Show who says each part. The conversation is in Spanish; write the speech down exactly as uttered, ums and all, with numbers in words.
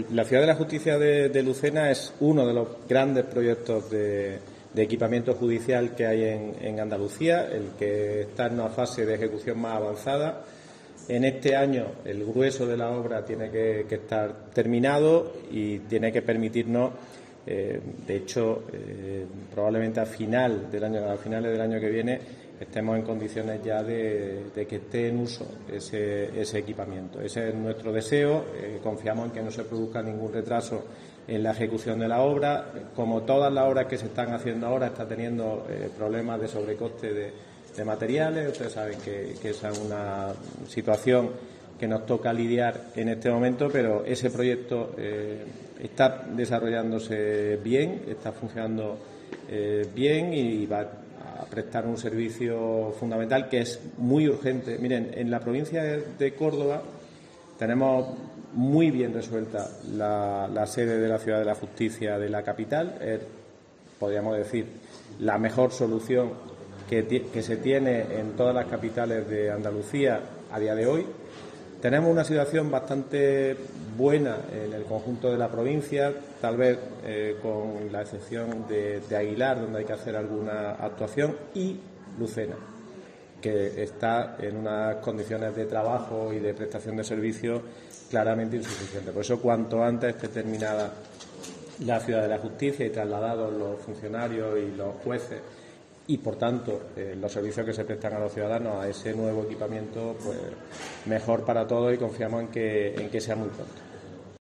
Speaker 1: La Ciudad de la Justicia de, de Lucena es uno de los grandes proyectos de, de equipamiento judicial que hay en, en Andalucía, el que está en una fase de ejecución más avanzada. En este año el grueso de la obra tiene que, que estar terminado y tiene que permitirnos, eh, de hecho, eh, probablemente a final del año, a finales del año que viene, estemos en condiciones ya de, de que esté en uso ese, ese equipamiento. Ese es nuestro deseo. Eh, confiamos en que no se produzca ningún retraso en la ejecución de la obra. Como todas las obras que se están haciendo ahora, está teniendo eh, problemas de sobrecoste de, de materiales. Ustedes saben que, que esa es una situación que nos toca lidiar en este momento, pero ese proyecto eh, está desarrollándose bien, está funcionando eh, bien y va a prestar un servicio fundamental que es muy urgente. Miren, en la provincia de Córdoba tenemos muy bien resuelta la, la sede de la Ciudad de la Justicia de la capital. Es, podríamos decir, la mejor solución que, que se tiene en todas las capitales de Andalucía a día de hoy. Tenemos una situación bastante buena en el conjunto de la provincia, tal vez eh, con la excepción de, de Aguilar, donde hay que hacer alguna actuación, y Lucena, que está en unas condiciones de trabajo y de prestación de servicios claramente insuficientes. Por eso, cuanto antes esté terminada la Ciudad de la Justicia y trasladados los funcionarios y los jueces y, por tanto, eh, los servicios que se prestan a los ciudadanos a ese nuevo equipamiento, pues mejor para todos, y confiamos en que, en que sea muy pronto.